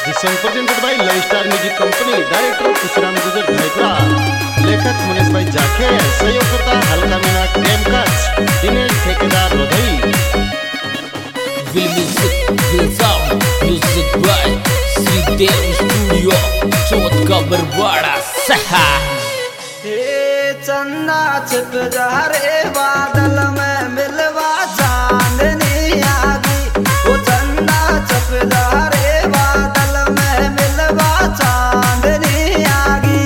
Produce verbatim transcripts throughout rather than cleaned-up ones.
This song presented by Love Star Music Company, Director Kusram Gujar Dhaipra, लेखक मुनीश भाई जाखे, सहयोगकर्ता हल्का Meena game कच, दिनेश ठेकेदार रोधई। Will music, will sound, music by Sridev Studio, चौथ का बरवाड़ा सहा। हे चन्ना छिप जा रे बादल में मिलवा चांदनी आगी, वो चन्ना छिप जा रे बादल में मिलवा चांदनी आगी।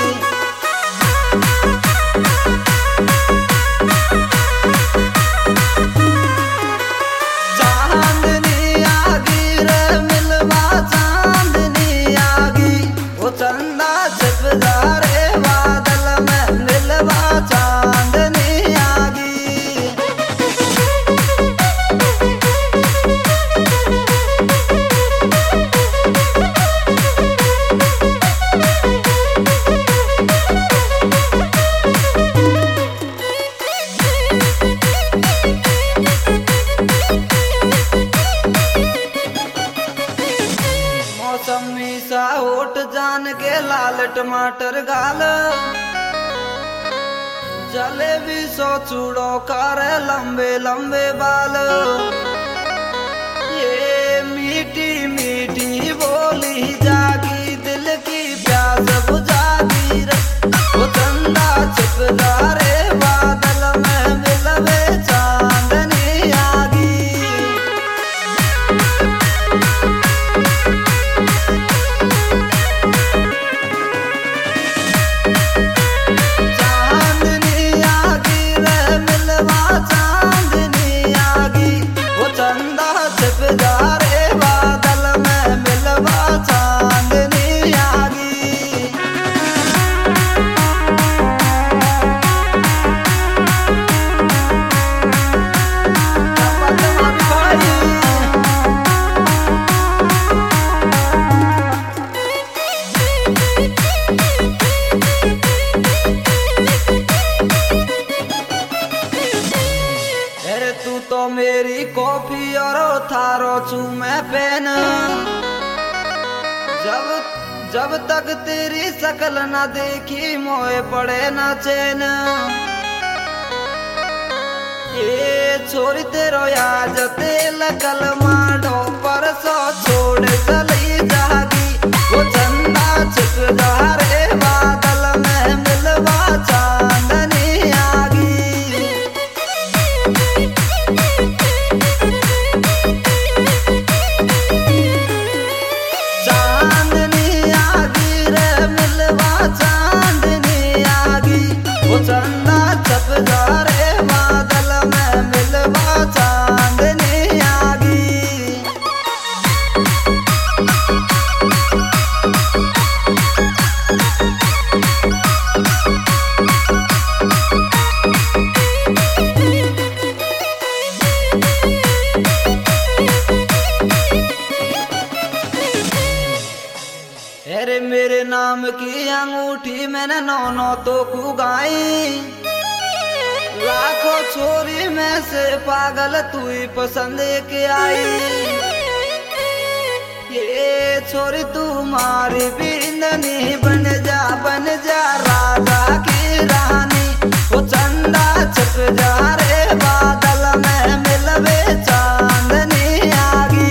चांदनी आगी रे मिलवा चांदनी आगी, वो चन्ना छिप जा रे बादल में मिलवा चांदनी आगी। मौसमी सा होठ जान के लाल टमाटर गाल, जलेबी सो चूड़ो करे लंबे लंबे बाल। ये मीठी मीठी बोली जागी दिल की प्यास बुझागी रे, वो चंदा छिप जा रे बादल में मिलवे चांदनी आगी। चांदनी आगी रे मिलवा चांदनी आगी, वो चंदा छिप जा रे बादल में मिलवा चांदनी आगी। अरे तू तो मेरी कॉफी और थारो चूमे पेन, जब जब तक तेरी शकल न देखी मोए पड़े न चैन। ये छोरी तेरो याद तेल कल माडो परसो छोड़ चली जागी, वो चंदा छिप जा रे बादल में मिलवा चांदनी आगी। चांदनी आगी रे मिलवा चांदनी आगी, वो चंदा छिप जा रे बादल में मिलवा चांदनी आगी। अरे मेरे नाम की अंगूठी मैंने नौ नौ तो कुगाई, लाखों छोरी में से पागल तू ही पसंद के आई। ये छोरी तुम्हारी बिंदनी बन जा बन जा राधा की रानी, वो चंदा छिप जा रे बादल में मिलवे चांदनी आगी।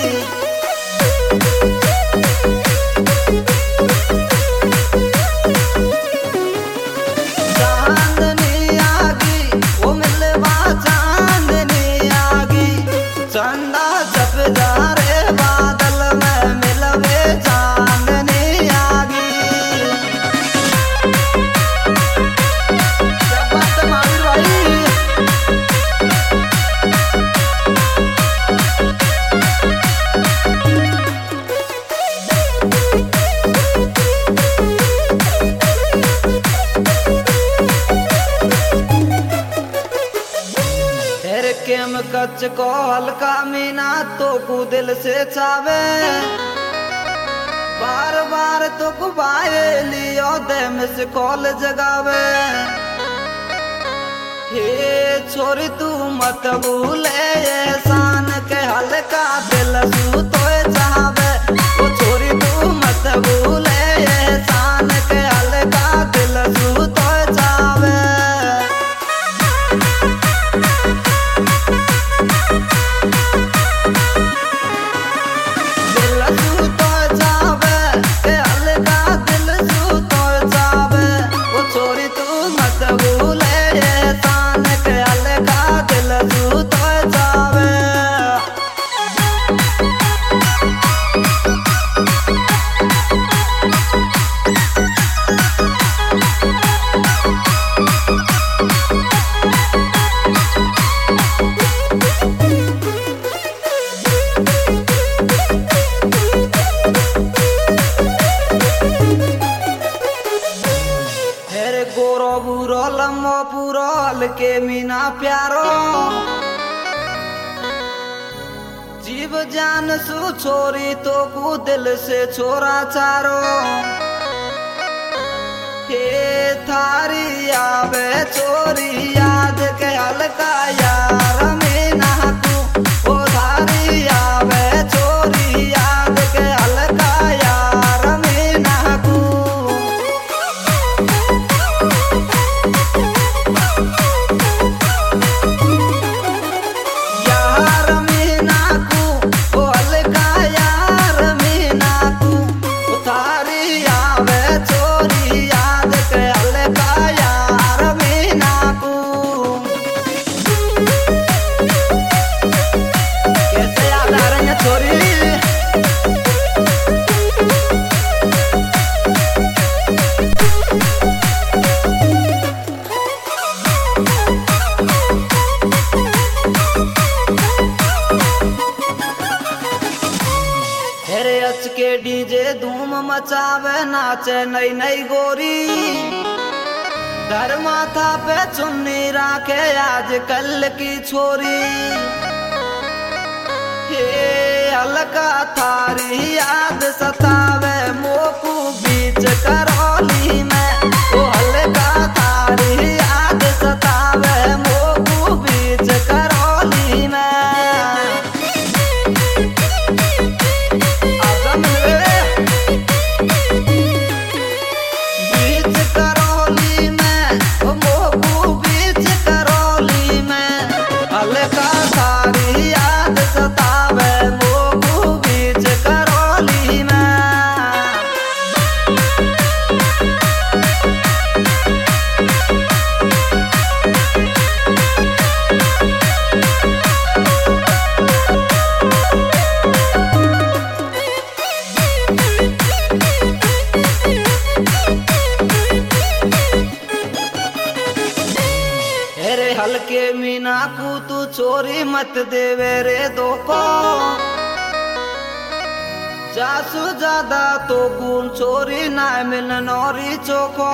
चांदनी आगी वो मिलवा चांदनी आगी, चंदा छिप जा रे बादल में मिलवे चांदनी आगी। क्या बात है महावीर भाई। तेरे केम कच को हल्का मीना तो को दिल से चावे, बार बार तो को बाए लियो दे मिस कॉल जगावे। हे छोरी तू मत भूले एहसान के हल्का दिल सू तो चावे, वो छोरी हल्के मीना प्यारो जीव जान सु छोरी तो कु दिल से छोरा चारो के थारी आवे चोरी याद के हल्का यार मीना तू ओ थारी आवे चोरी याद के हल्का यार मीना तू यार मीना तू ओ हल्का यार मीना तू ओ थारी आवे चोरी याद के हल्का यार मीना तू कैसे याद आ रही है छोरी हेरे अच के डीजे धूम मचावे नाचे नई नई गोरी घर माथा पे चुन्नी राखे आज कल की छोरी हे हल्का थारी याद सतावे मोकू बीच करौली में ओ हल्का थारी याद सतावे मोकू बीच करौली में बीच करौली में ओ मोकू बीच करौली में हल्का थारी याद सतावे मोकू बीच करौली में हेरे हल्के मीना कू तू चोरी मत देवे रे दोको जासु ज्यादा तो कून चोरी ना मिल नौरी चोको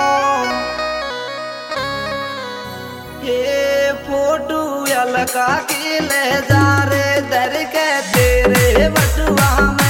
ये फोटू हल्का की ले जा रे दर के तेरे बटुआ में